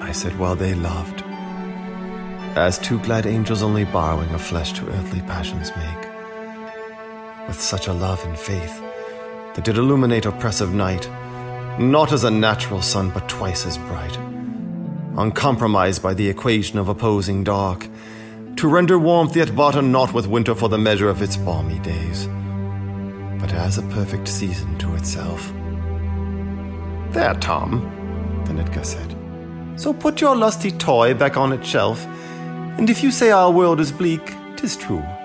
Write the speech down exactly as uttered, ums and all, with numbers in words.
I said, while they loved, as two glad angels only borrowing of flesh to earthly passions make, with such a love and faith that did illuminate oppressive night, not as a natural sun, but twice as bright, uncompromised by the equation of opposing dark, to render warmth yet bottom not with winter for the measure of its balmy days, but as a perfect season to itself. There, Tom, the Nidka said. So put your lusty toy back on its shelf, and if you say our world is bleak, 'tis true.